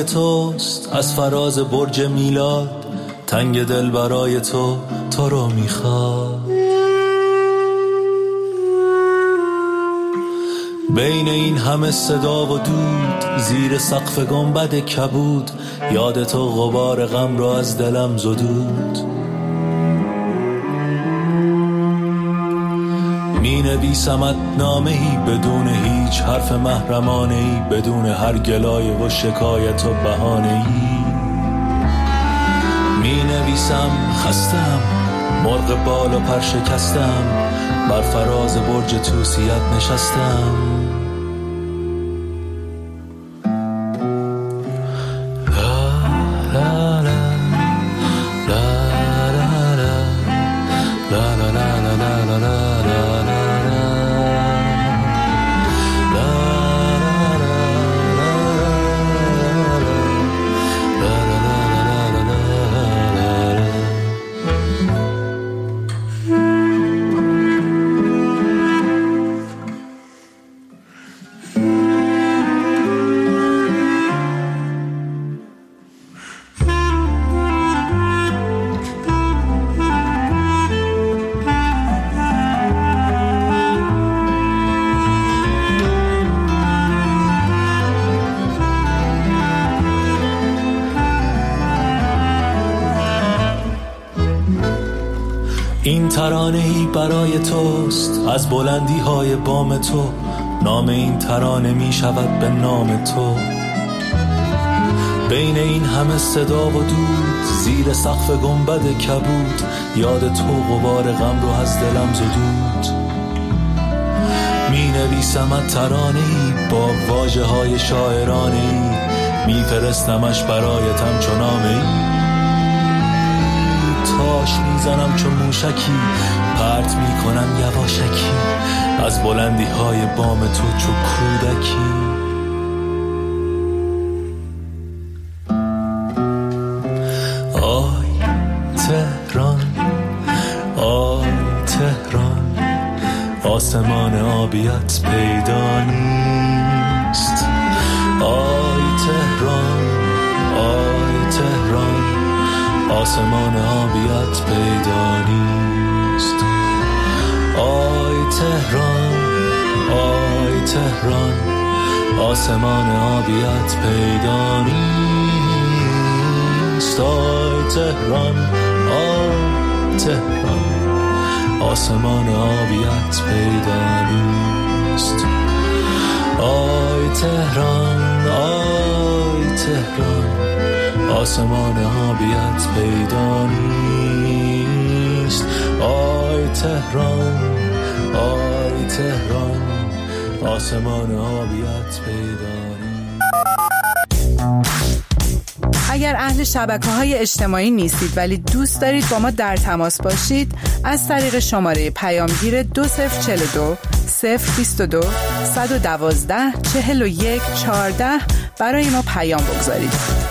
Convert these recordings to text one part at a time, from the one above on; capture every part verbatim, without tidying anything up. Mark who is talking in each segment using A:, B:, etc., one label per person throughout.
A: برای توست، از فراز برج میلاد، تنگ دل برای تو، تو رو میخواد. بین این همه صدا و دود، زیر سقف گنبد کبود، یاد تو غبار غم را از دلم زدود. می نویسمت نامه‌ای بدون هیچ حرف محرمانه‌ای، بدون هر گلایه و شکایت و بهانه‌ای. می نویسم خستم، مرغ بال و پر شکستم، بر فراز برج توسیت نشستم. این ترانه‌ای برای توست، از بلندی های بام تو، نام این ترانه می شود به نام تو. بین این همه صدا و دود، زیر سقف گنبد کبود، یاد تو غبار غم رو از دلم زدود. می نویسمت ترانه‌ای با واژه های شاعرانه‌ای، می فرستمش برایتم چو نامه‌ای. تاش میزنم چون موشکی، پرت میکنم یواشکی، از بلندی های بام تو چو کودکی. آی تهران، آی تهران، آسمان آبیت پیدا نیست. آی تهران، آی تهران، آسمان آبیت پیدا نیست. آی تهران، آی تهران، آسمان آبیت پیدا نیست. آی تهران، آی تهران، آسمان آبیت پیدا نیست. آی تهران، آی تهران، آسمان آبیت پیدا نیست. آی تهران، آی تهران، آسمان آبیت پیدا نیست.
B: اگر اهل شبکه‌های اجتماعی نیستید ولی دوست دارید با ما در تماس باشید، از طریق شماره پیامگیر دو صفر چهل و دو صفر بیست و دو صد و دوازده چهل و یک چهارده برای ما پیام بگذارید.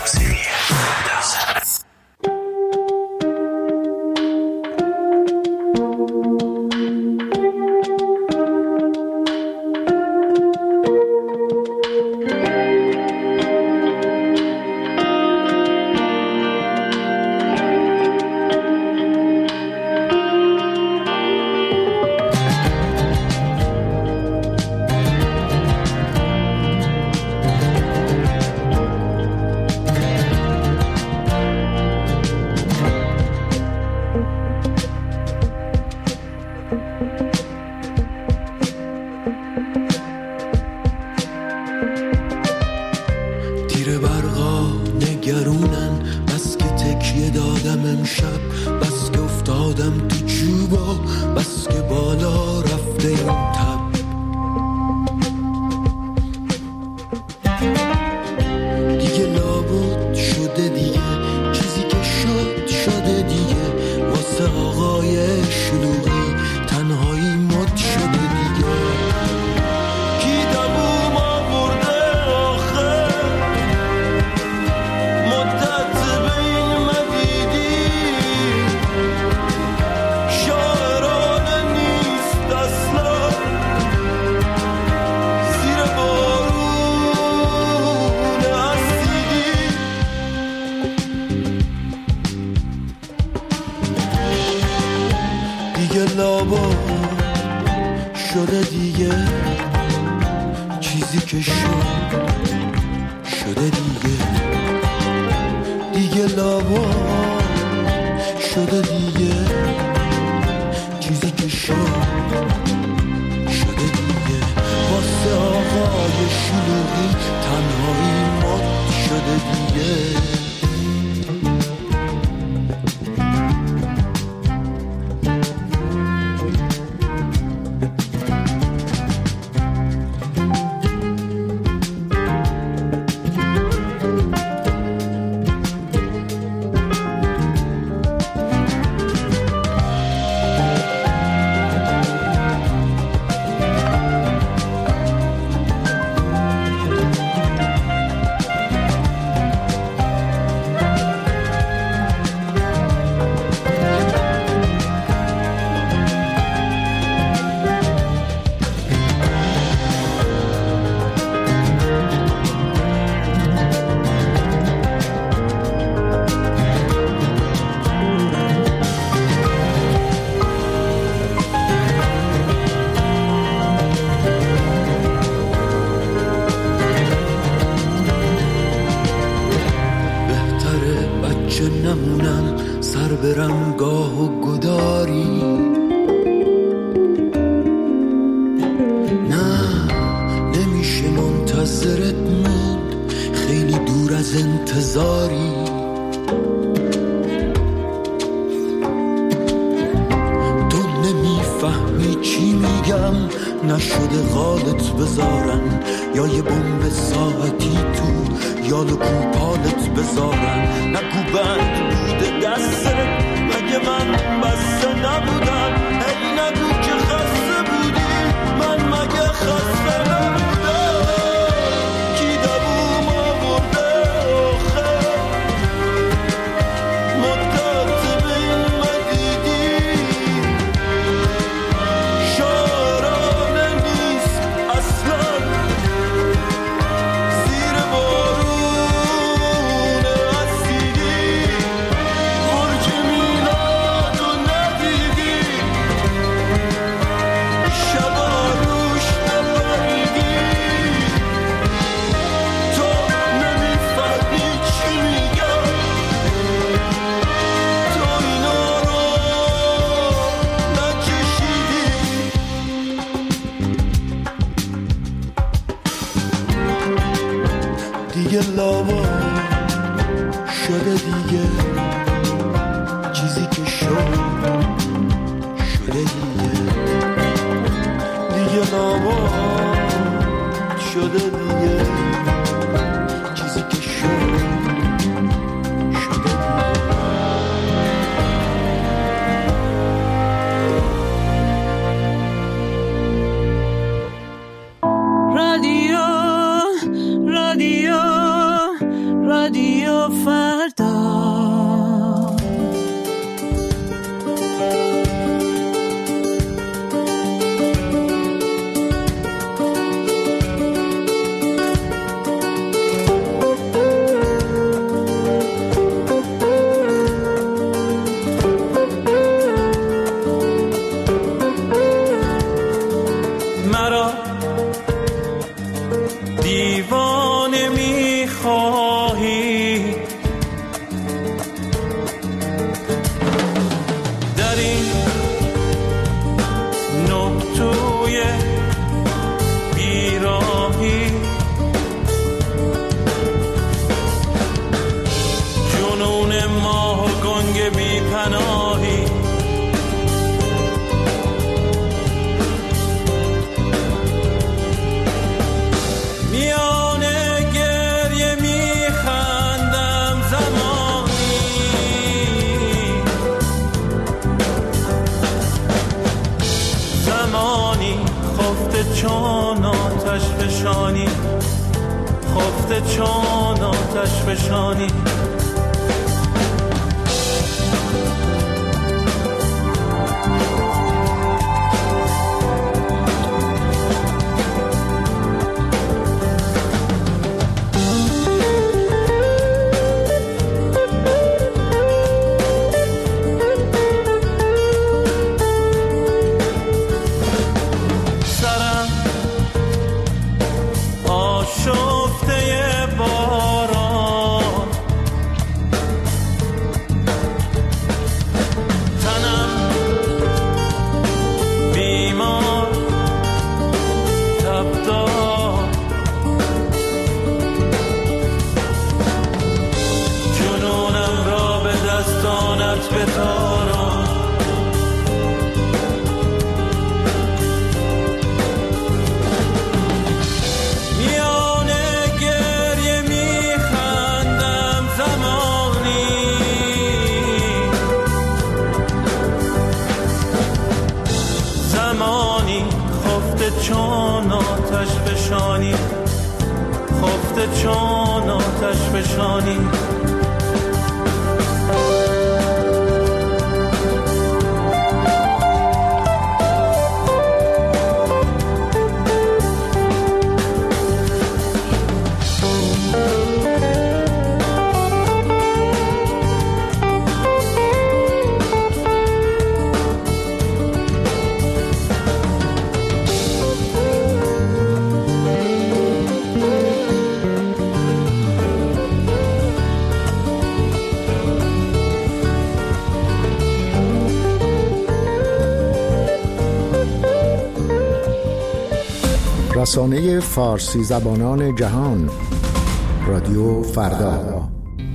C: لابا شده دیگه، چیزی که شد شده دیگه، دیگه لابا شده دیگه، چیزی که شد شده دیگه. واسه آقای شلوغی تنهایی مات شده دیگه. برم گاه و گداری، نه نمیشه منتظرت موند، خیلی دور از انتظاری. تو نمیفهمی چی میگم، نشده غالت بذارن یا یه بمب ساعتی تو یالو کوپالت بذارن. نگو بند بوده دستت، مگه من بسته نبودم؟ هی نگو که خسته بودی، من مگه خسته نبودم؟ کی دووم آورده آخه مدت بین مدیدی، شارانه نیست اصلا زیر بارون اسیدی، برج میلاد رو ندیدی، شبا روش نبریدی. تو نمیفهمی چی میگم، تو اینا رو نکشیدی. دیگه لابا شده دیگه، چیزی که شد شده دیگه، دیگه لابا شده دیگه، چیزی که شد شده دیگه.
D: رادیو رادیو رادیو فردا. مرا دیوانه می‌خواهی، در این نقطوی بیراهی، جنون ماه و گنگ بی پناهی. میانه گریه میخندم زمانی، زمانی خفته چون آتش فشانی، خفته چون آتش فشانی. زمانی خفته چون آتش فشانی، خفته چون آتش فشانی.
E: رسانه فارسی زبانان جهان، رادیو فردا.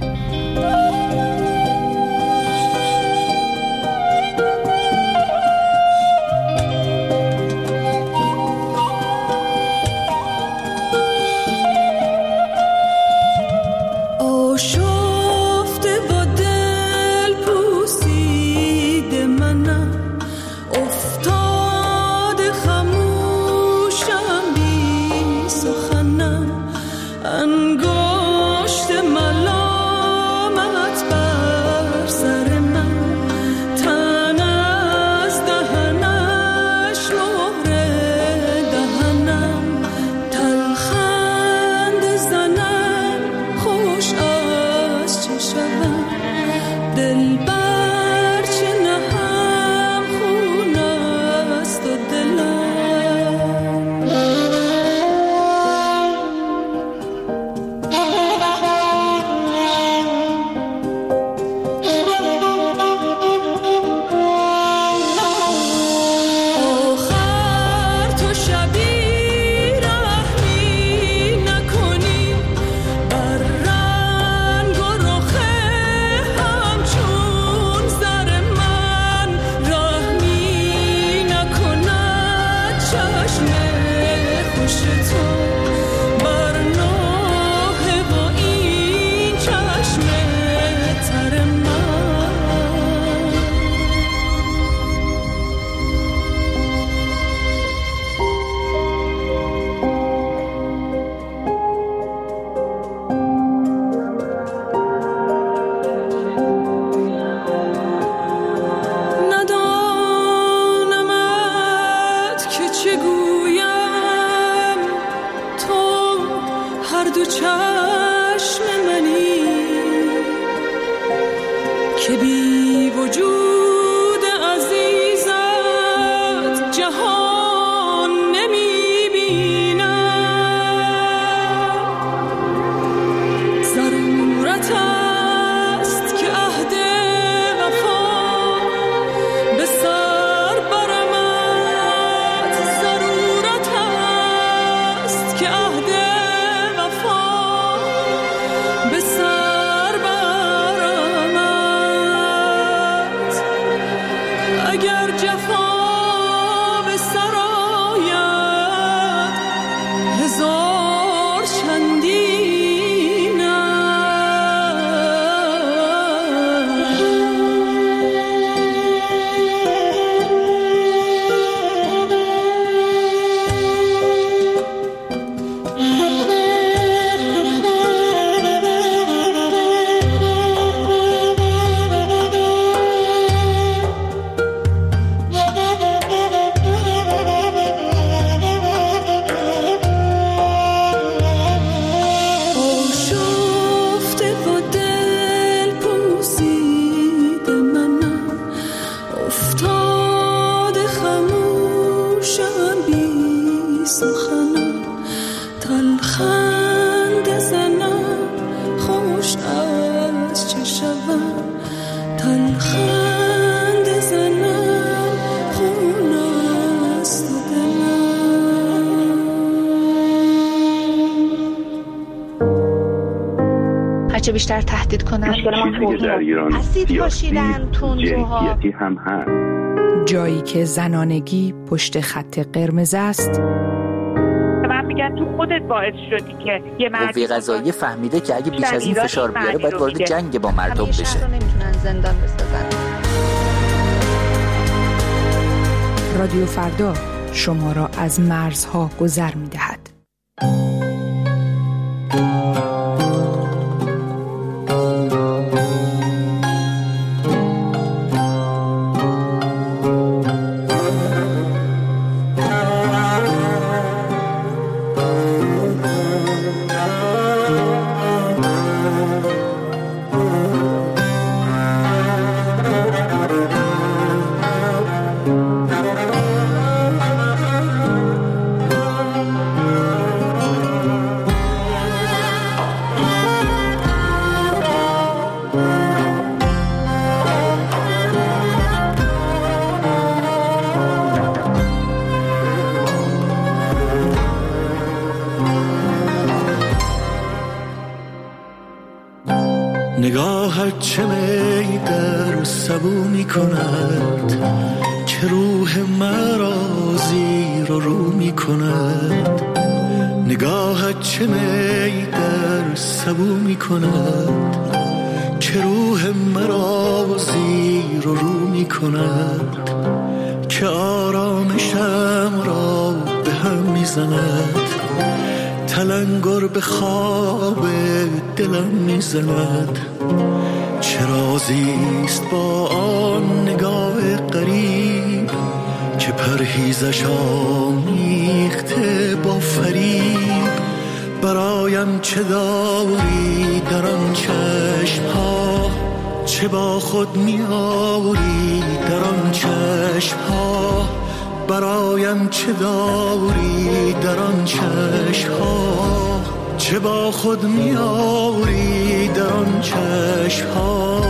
F: هرچه بیشتر تهدید کنن
G: مشکل ما توهین
F: اسید پاشیدن تندروها
G: هم هست.
B: جایی که زنانگی پشت خط قرمز است.
H: من میگم تو خودت باعث شدی که یه مرد
I: قوه قضاییه فهمیده که اگه بیش از این فشار بیاره باید وارد جنگ با مردم بشه.
F: نمیتونن زندان بسازن.
B: رادیو فردا شما را از مرزها گذر می دهد.
A: نگاهت چه می در سبو می کند، که روح مرا زیر و رو می کند. نگاهت چه می در سبو می کند، که روح مرا زیر و رو می کند. که آرامشم را به هم می زند، تلنگر به خواب دلم می زند. چه رازیست با آن نگاه غریب، که پرهیزش آمیخته با فریب. برایم چه داری در آن چشم ها، چه با خود می آوری در آن چشم ها. برایم چه داری در آن چشم ها، چه با خود می آوری در آن چشم ها.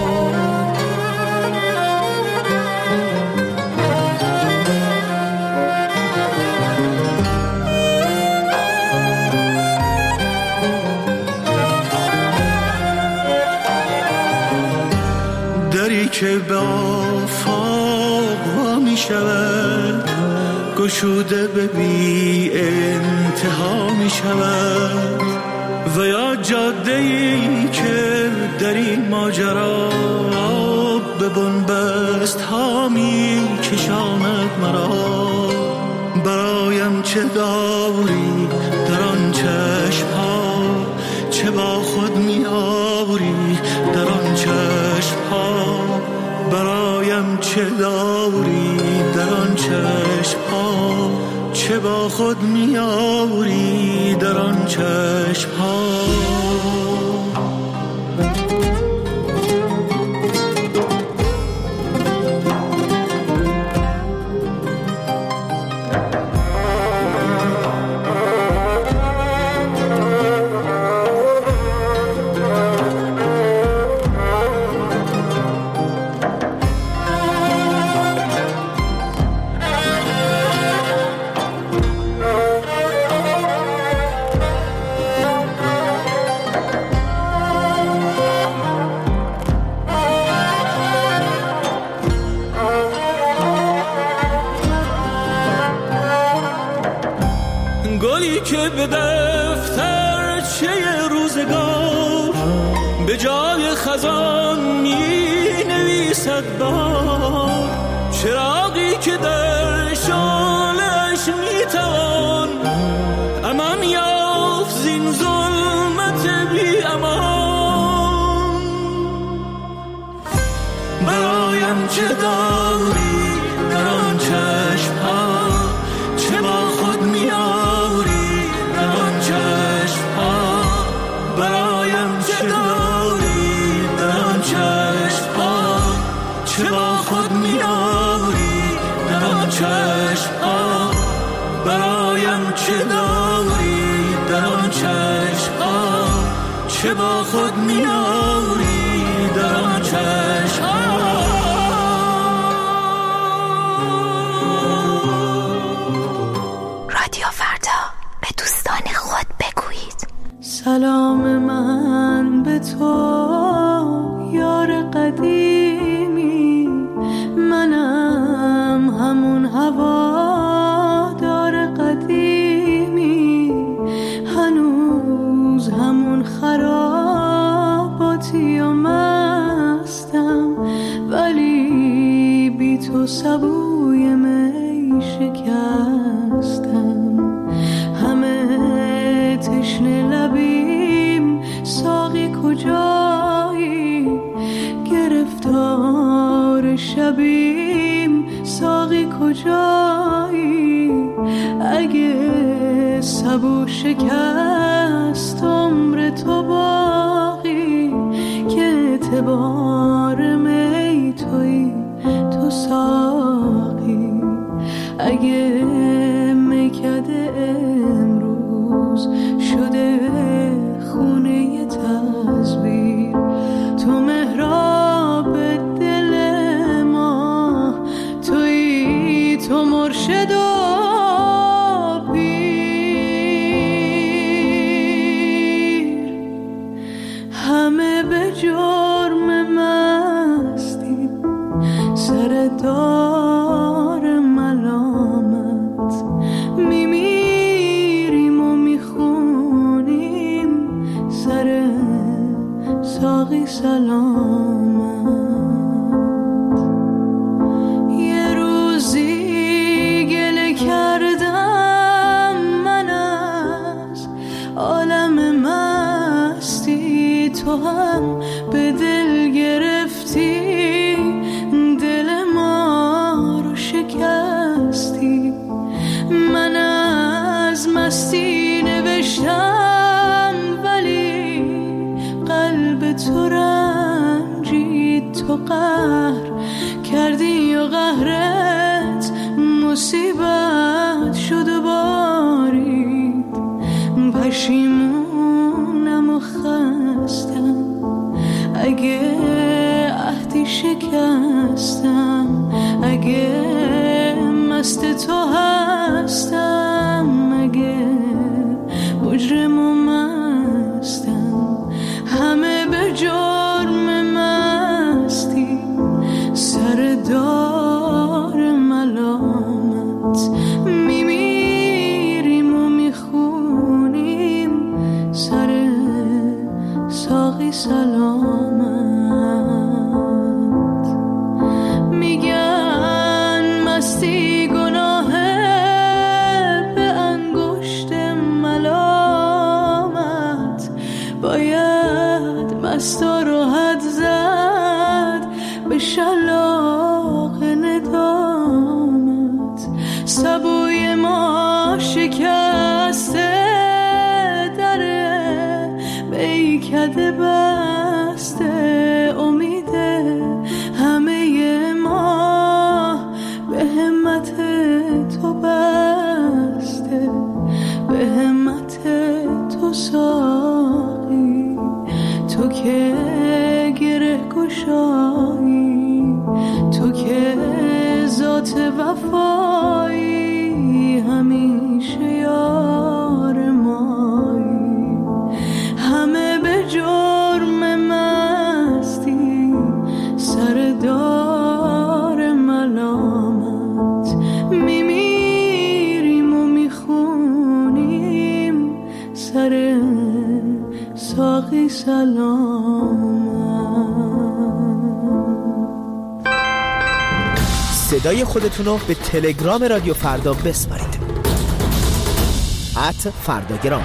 A: دری که به آفاق وا می شود، گشوده به بی انتها می شود. و یا جاده‌ای که در این ماجرا به بنبست ها می کشاند مرا. برایم چه داری در آن چشم ها، چه با خود می آوری در آن چشم ها. برایم چه داری در آن چشم ها، چه با خود می آوری در آن چشم ها. گلی که به دفتر چه روزگار به جای خزان می نویسد بار. چراغی که در شعله‌اش می توان امان یافت زین ظلمت بی امان. برایم چه داری در آن چشم ها، چه با خود می آوری در آن چشم ها. برایم چه داری در آن چشم ها، چه با خود می آوری در آن چشم ها. برایم چه داری در آن چشم ها، چه با خود می آوری در آن چشم ها.
J: سلام من به تو یار قدیمی، منم همون هوادار قدیمی. هنوز همون خراباتی و مستم، ولی بی تو سبوی من شکستم، همه تشنه لبیم ساقی کجایی، گرفتار شبیم ساقی کجایی، اگه سبو شکست عمر تو باقی، که اعتبار می توی تو ساقی، اگه میکده امروز شده خونه تزویر، تو محراب دل ما توی، تو مرشد و پیر، همه به جرم مستی سر دار ملامت، میمیریم و میخونیم سر ساقی سلامت. یه روزی گله کردم من از عالم مستی، تو هم به دل گرفتی دل ما رو شکستی، من از مستی نوشتم ولی قلب تو رنجید، تو قهر کردی و قهرت مصیبت شد و بارید، پشیمونم و خستم اگه عهدی شکستم، اگه مست تو هستم، اگه مجرم و مستم، همه به جرم مستی سر دار ملامت، میمیریم و میخونیم سر ساقی سلامت. میگن مستی گناهه به انگشت ملامت، باید مستا رو حد زد به شلاق ندامت، سبوی ما شکسته دره بیکده بسته، امیده همه ما به همت تو بسته، به همت تو ساقی، تو که گره گشایی، تو که ذات وفایی، همیشه یار مایی، همه به جرم مستی سر دار ملامت، میمیریم و میخونیم سر ساقی سلامت.
K: صدای خودتونو به تلگرام رادیو فردا بسپارید، ات فرداگرام.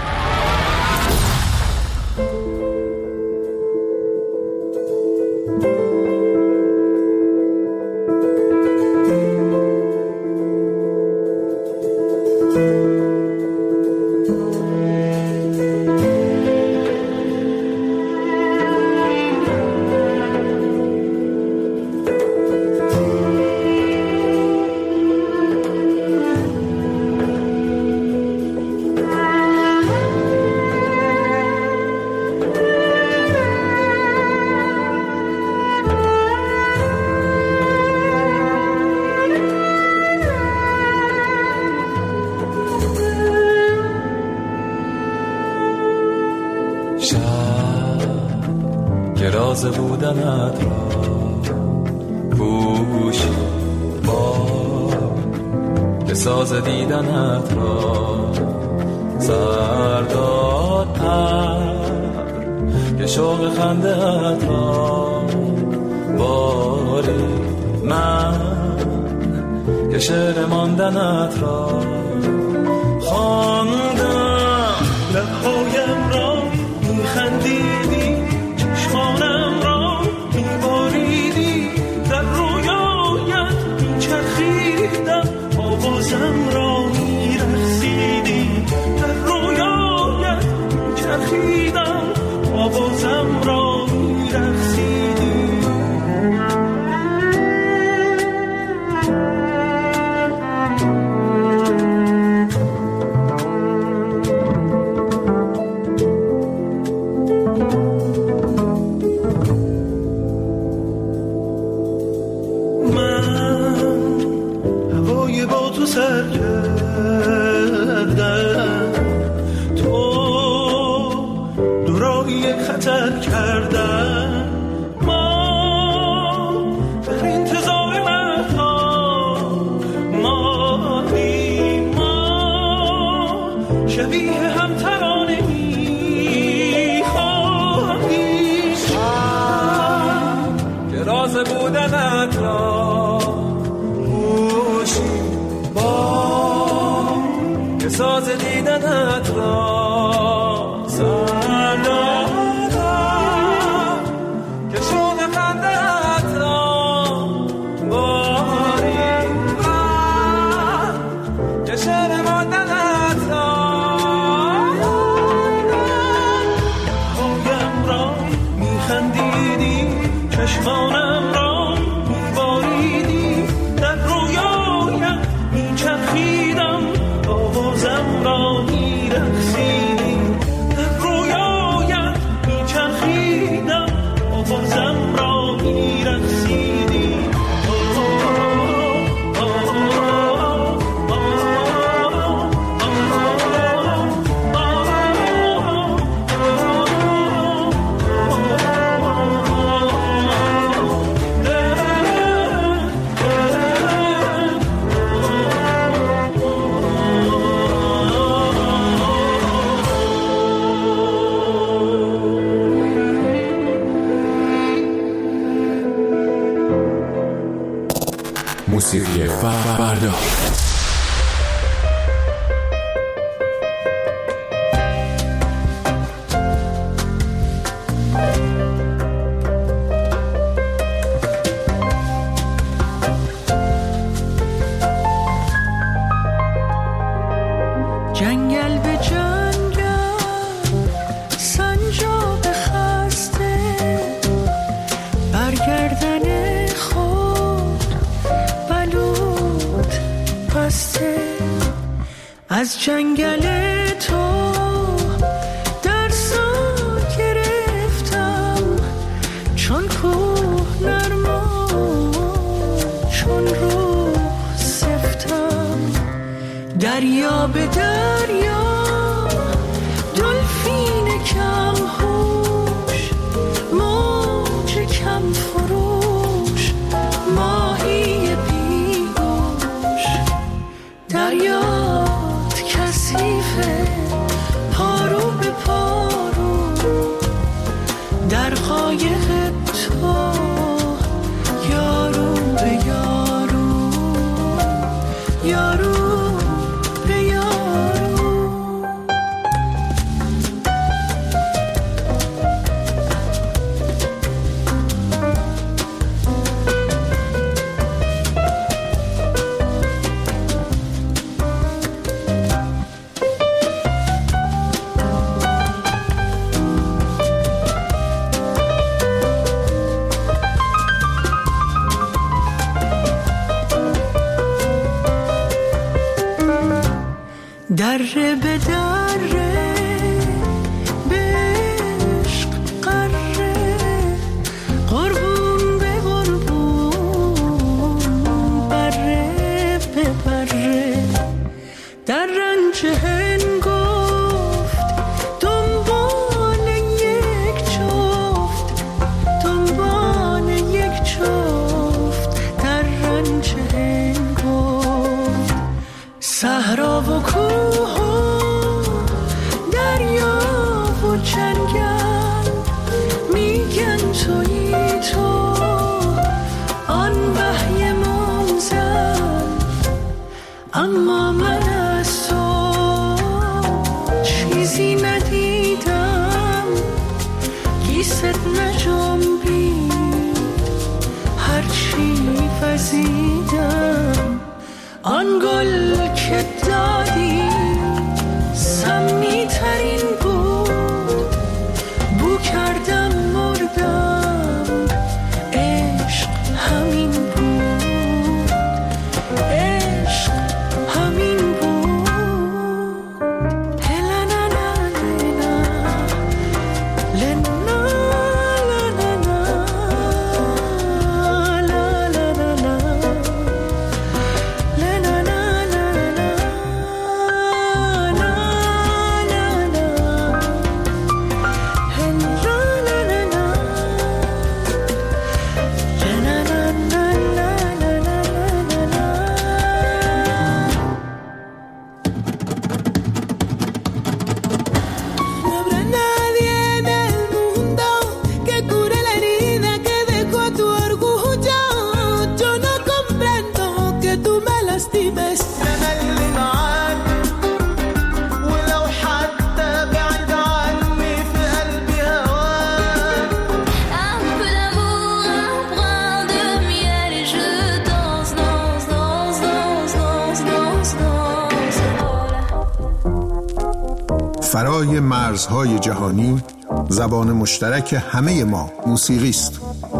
A: راز بودنت را پوشی، بار بساز دیدنت را سرداد پر، که شوق خنده‌ات را باری من که شعر ماندنت را خواندم. لبهایم را میخندیدی، چشمانم را میباریدی، در رویایت میچرخیدم، آوازم را میرقصیدی، در رویایت میچرخیدم، آوازم را میرقصیدی. سر کردم، تو دورای خطر کردم، ما در انتظار مهتا مادیم، ما شبیه هم ترانه میخواهیم، که راز بودنت را ساز دیدنت را سر دادم، که شوق خنده‌ات را باریدم، که شعر ماندنت را پایم را میخندیدی، چشمانم را میباریدی، در رویایم میچرخیدم، آوازم را میرقصیدی، در رویایت میچرخیدم، آوازم را میرقصیدی.
L: موسیقی فردا.
J: جنگل به جنگل سنجاب خسته، برگردن خود بلود بسته، از جنگل تو درسا گرفتم، چون کوه نرما چون روح سفتم، دریا به دریا دلفین کم هوش، موج کم فروش، ماهی بیگوش، دریات کثیفه پارو به پارو، در قایق تو یارو به یارو، یارو دره به دره به عشق قره، قربون به قربون، بره به بره، در رنج هنگفت دنبال یک جفت، دنبال یک جفت، در رنج هنگفت، صحرا و کوه و دریا و جنگل، میگن تویی تو آن وحی منزل، اما من از تو چیزی ندیدم، گیست نجنبید هرچی وزیدم. آن گل که دادی سمی ترین بود، بو کردم مردم، عشق همین بود، عشق همین بود. هلا نا نا نا لنا لا لا لا لا لا لا لنا لا لا لا
E: فرای مرزهای جهانی، زبان مشترک همه ما موسیقی است.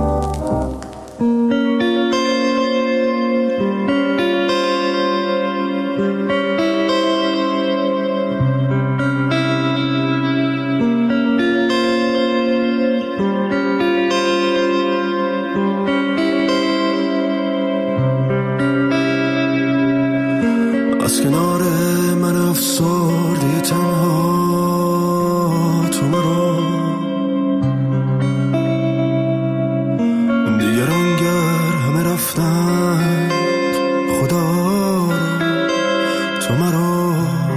C: از کنار من افسرده تنها تو مرا، دیگران گر همه رفتن خدا تو مرا.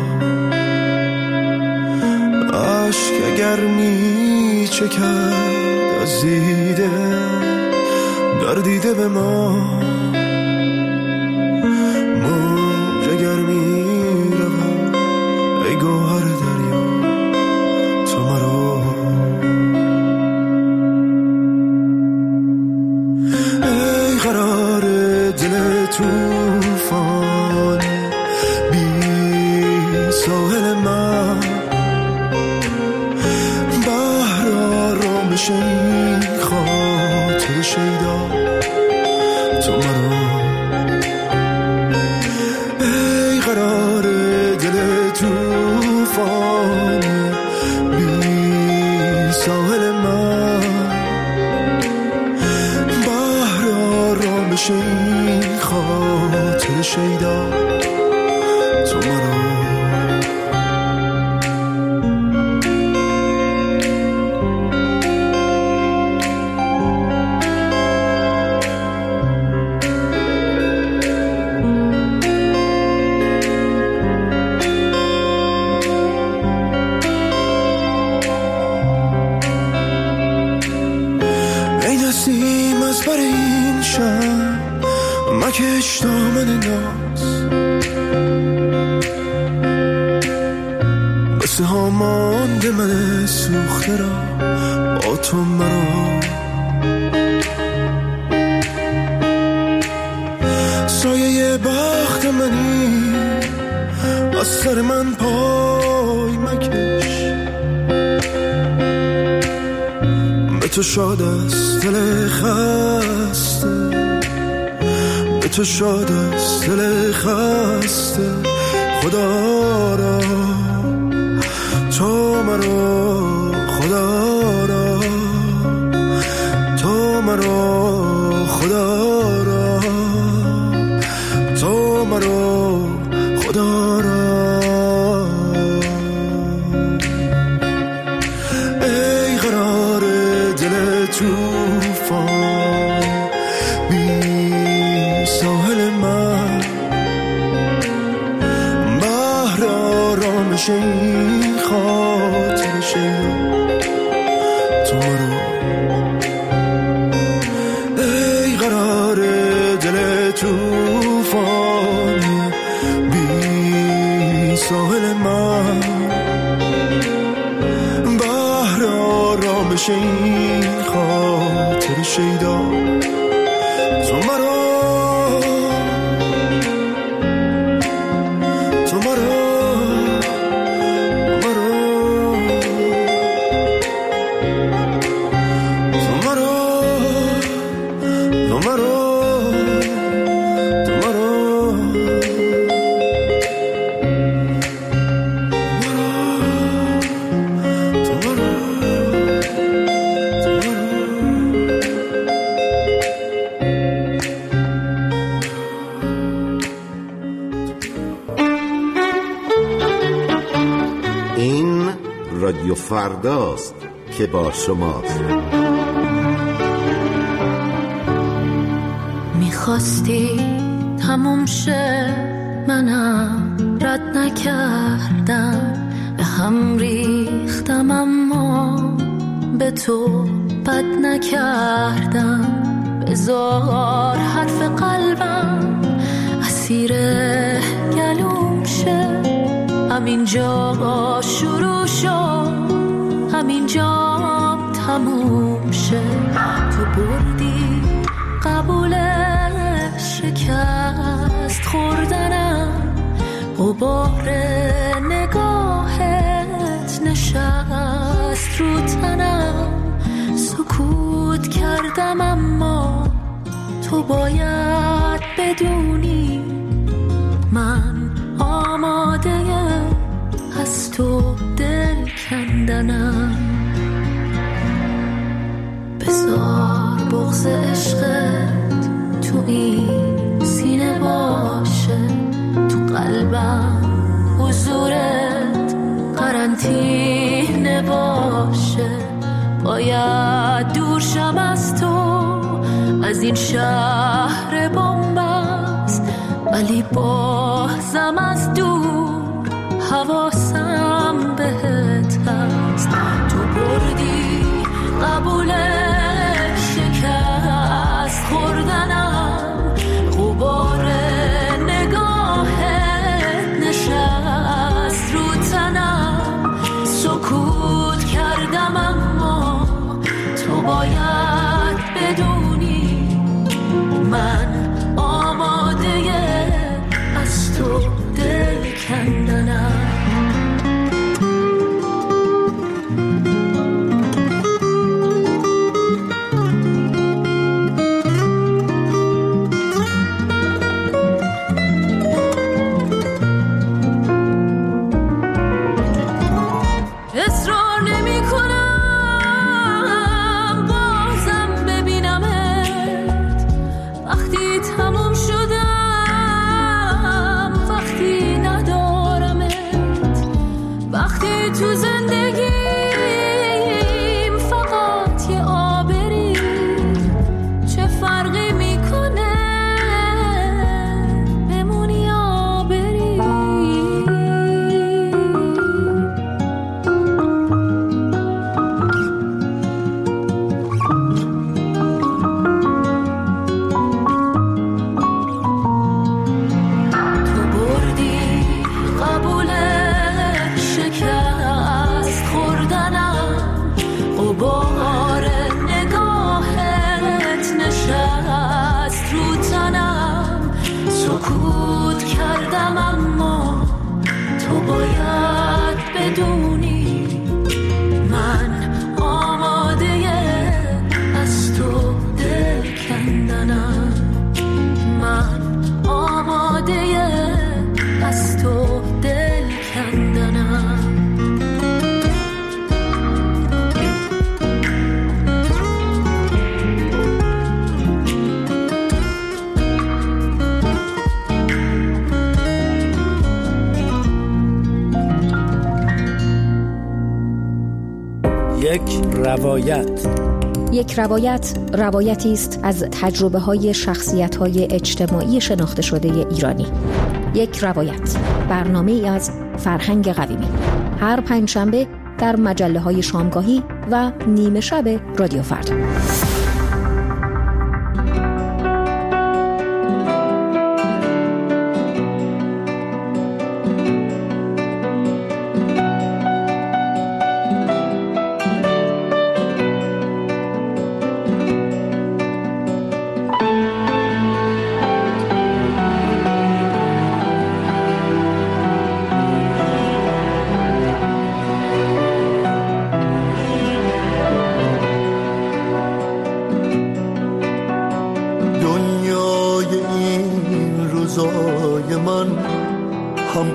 C: عشق اگر می چکد از دیده در دیده به ما، اگر می روم ای گوهر دریا تو مرا. ای قرار دل توفان بی ساحل من، بحر آرامش این خاطر شیدا تو مرا. قرار دل توفان بی ساحل من، بحر آرامش این خاطر شیدا تو مرا. مکش دامن ناز، قصه ها مانده من سوخته را با تو مرا. سایه بخت منی از سر من پای مکش، به تو شاد است دل خسته، به تو شاد است دل خسته خدا را تو مرا، خدا را تو مرا، خدا را تو مرا، خدا را. ای قرار دل توفان بی ساحل من، بحر آرامش این خاطر شیدا تو مرا. ای قرار دل توفان بی ساحل من، بحر آرامش این خاطر شیدا. تو مرا تو مرا
L: رادیو فرداست که با شماست.
M: میخواستی تموم شه، منم رد نکردم، به هم ریختم اما به تو بد نکردم. بذار حرف قلبم اسیر گلوم شه، همینجا شروع شد، همینجا تموم شه. تو بردی قبول شکست خوردنم، غبار نگاهت نشست رو تنم. سکوت کردم اما تو باید بدونی من آماده از تو دل کندنم. بذار بغض عشقت تو این سینه باشه، تو قلبم حضورت قرنطینه باشه. باید دور شم از تو، از این شهر بنبست، ولی بازم از دور حواسم بهت هست. تو بردی قبول شکست خوردنم، غبار نگاهت نشست رو تنم. سکوت کردم اما تو باید بدونی من آماده از تو دل کندنم.
K: یک روایت.
N: یک روایت روایتی است از تجربه‌های شخصیت‌های اجتماعی شناخته شده ایرانی. یک روایت، برنامه‌ای از فرهنگ قویمی، هر پنجشنبه در مجله‌های شامگاهی و نیمه شب رادیو فردا.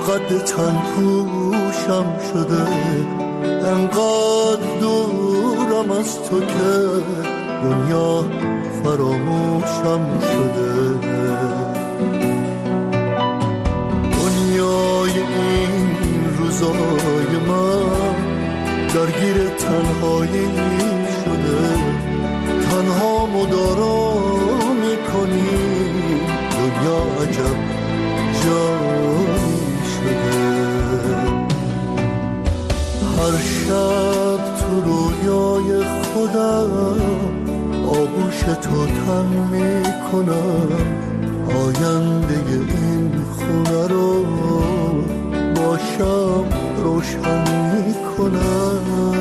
C: قد تن پوشم شده، انقدر دورم از تو که دنیا فراموشم شده. دنیای این روزای من درگیر تنهایی شده، تنها مدارا میکنی، دنیا عجب جایی شده. هر شب تو رویای خودم آغوش تو تن میکنم، آینده این خونه رو باشم روشن میکنم.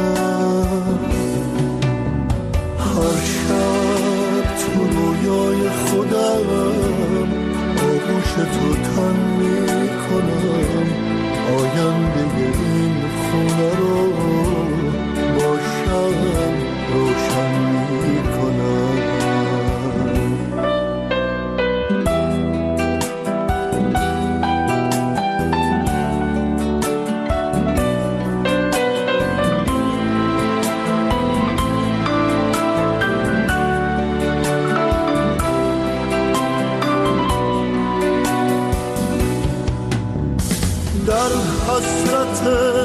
C: هر شب تو رویای خودم آغوش تو تن میکنم، آینده این خونه رو باشم روشن میکنم. در حسرت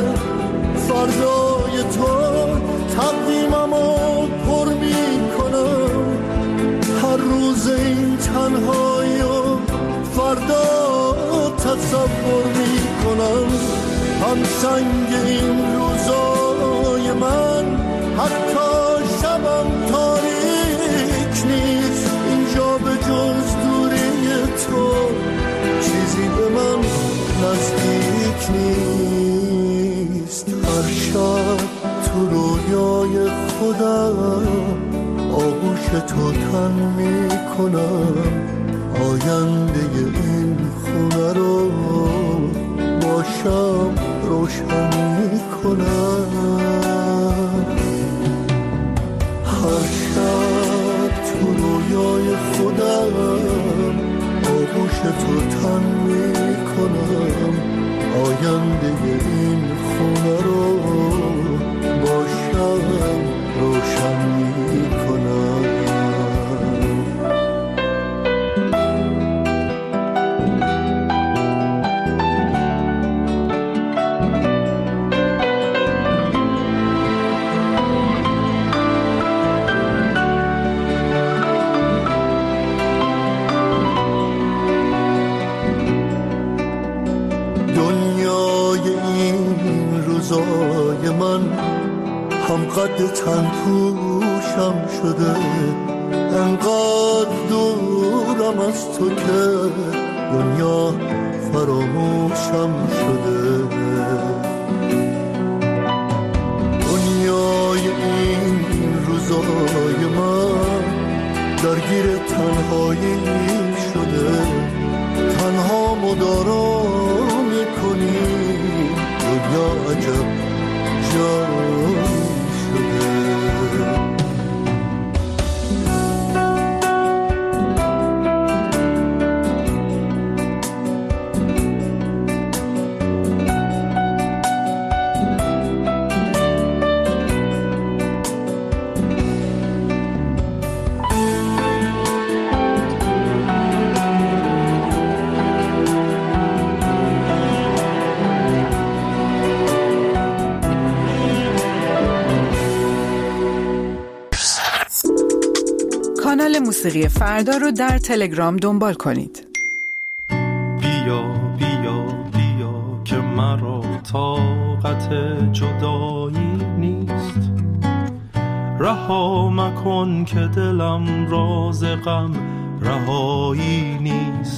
C: فردای تو تقویممو پر میکنم، هر روز این تنهایی و فردا تصور میکنم. هم سنگ این روزای من حتی شبم تاریک نیست، اینجا به جز دوری تو چیزی به من نزدیک نیست. هر شب تو رویای خودم آغوش تو تن میکنم، آینده این خونه رو باشم روشن میکنم. هر شب تو رویای خودم آغوش تو تن میکنم، آینده این خونه رو باشم روشن میکنم. روزای من هم قد تن پوشم شده، انقدر دورم از تو که دنیا فراموشم شده. دنیای این روزای من درگیر تنهایی شده، تنها مدارا میکنی، دنیا عجب جایی شده.
B: کانال موسیقی فردا رو در تلگرام دنبال کنید.
D: بیا بیا بیا که مرا طاقت جدایی نیست، رها مکن که دلم راز غم رهایی نیست.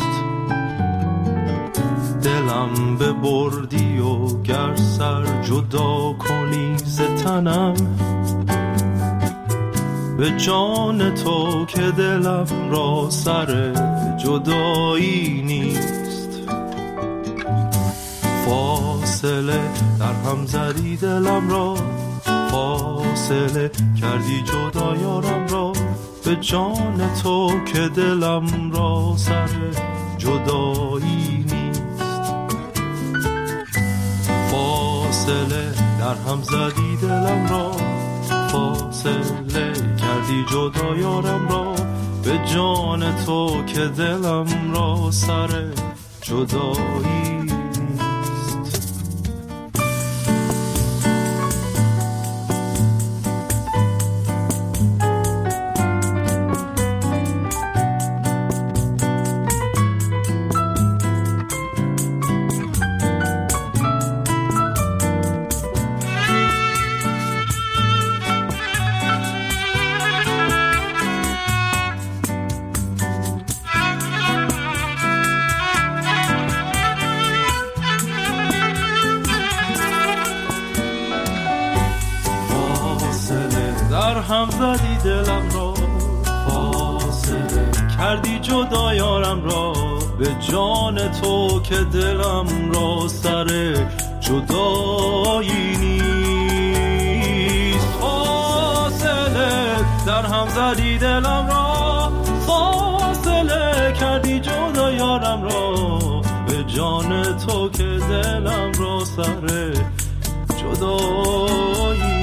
D: دلم ببردی و گر سر جدا کنی ز تنم، به جان تو که دلم را سر جدایی نیست. فاصله در هم زدی دلم را، فاصله کردی جدا یارم را، به جان تو که دلم را سر جدایی نیست. فاصله در هم زدی دلم را، فاصله کردی جدا یارم را، به جان تو که دلم را سر جدایی هم زدی دلم را، فاصله کردی جدا یارم را، به جان تو که دلم را سر جدایی نیست. فاصله در هم زدی دلم را، فاصله کردی جدا یارم را، به جان تو که دلم را سر جدایی.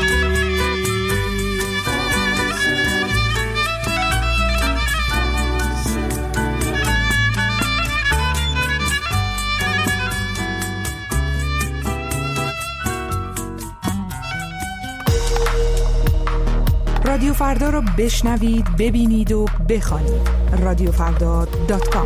B: رادیو فردا رو بشنوید، ببینید و بخوانید. رادیو فردا دات کام.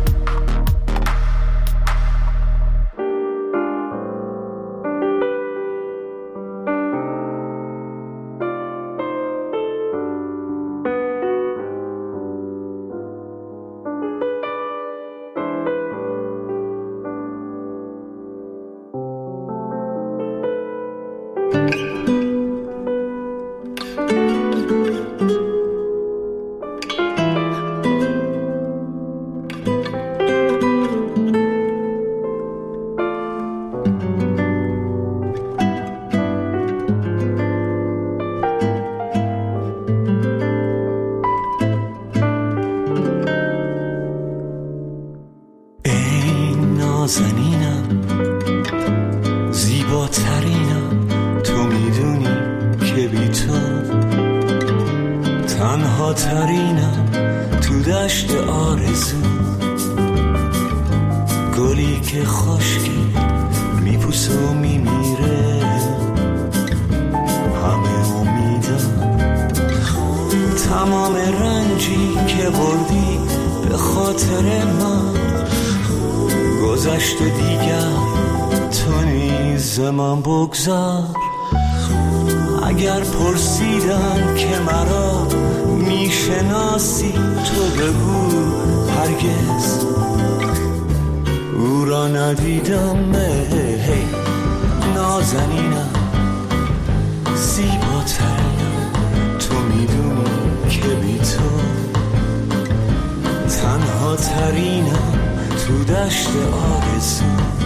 C: نازنینم، زیباترینم، تو میدونی که بی تو تنها ترینم تو دشت آرزو. گلی که خشکی میپوسه و میمیره، همه امیدم تمام رنجی که بردی به خاطر من گذشت دیگر، تو نیز من بگذار. اگر پرسیدن که مرا میشناسی تو بگو هرگز او را ندیدم. هی نازنینم، زیباترینم، تو میدونی که بی تو تنها ترینم تو دشت آرزو.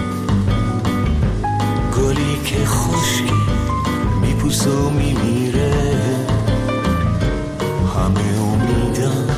C: گلی که خشکی میپوسه و میمیره، همه امیدم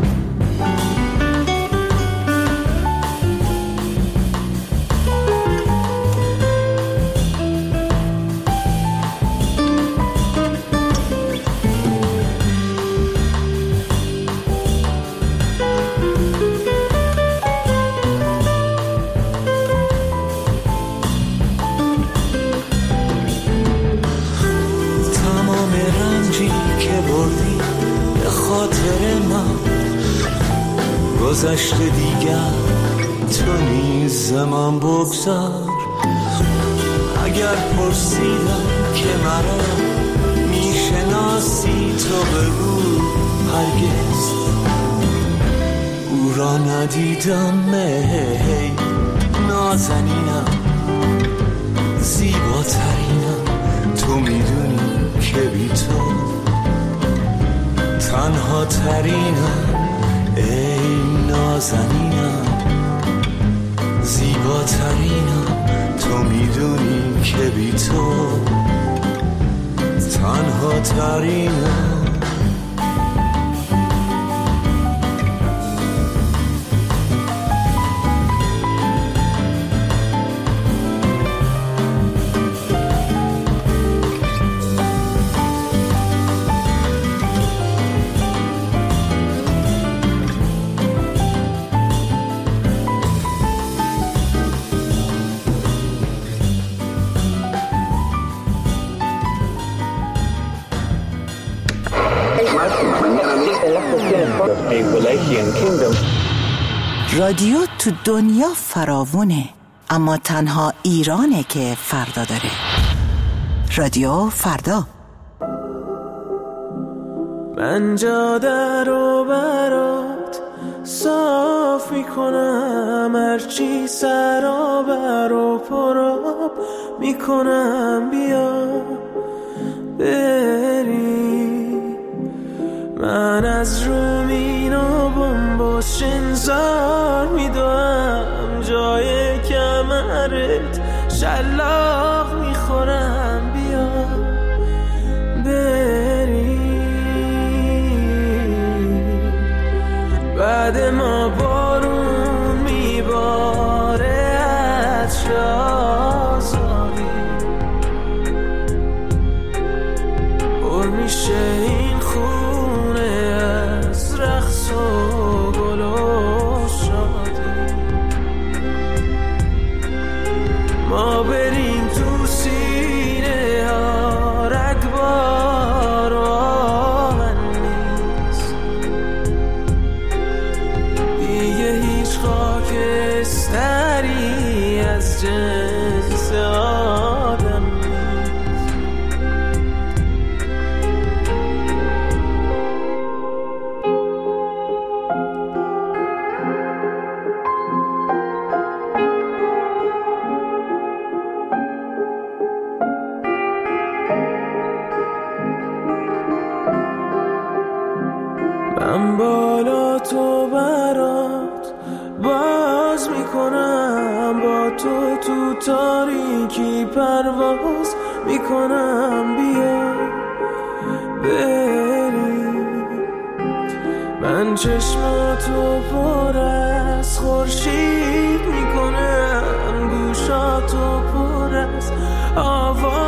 C: گذشت دیگر، تو نیز من بگذار. اگر پرسیدم که مرا میشناسی تو بگو هرگز او را ندیدم. هی نازنینم، زیباترینم، تو میدونی که بی تو تنها ترینم. ای نازنینم، زیباترینم، تو میدونی که بی تو تنها ترینم.
O: رادیو تو دنیا فراوونه، اما تنها ایرانه که فردا داره. رادیو فردا.
J: من جاده رو برات صاف میکنم، هرچی سرابر و پراب میکنم، بیا بری. من از رومین و بمباش انزار میدوم، جای کمرت شلاق میخورم، بیا بری. بعد ما بارون میباره از شازاری، پر میشه این خونه از رقص و گل و شادی. ما بریم تو سینه ها رگبار و آهن نیست، دیگه هیچ خاکستری از جنس آدم نیست. من بالا تو برات باز میکنم، با تو تو تاریکی پرواز میکنم، بیا بری. من چشماتو پر از خورشید میکنم، گوشاتو پر از آواز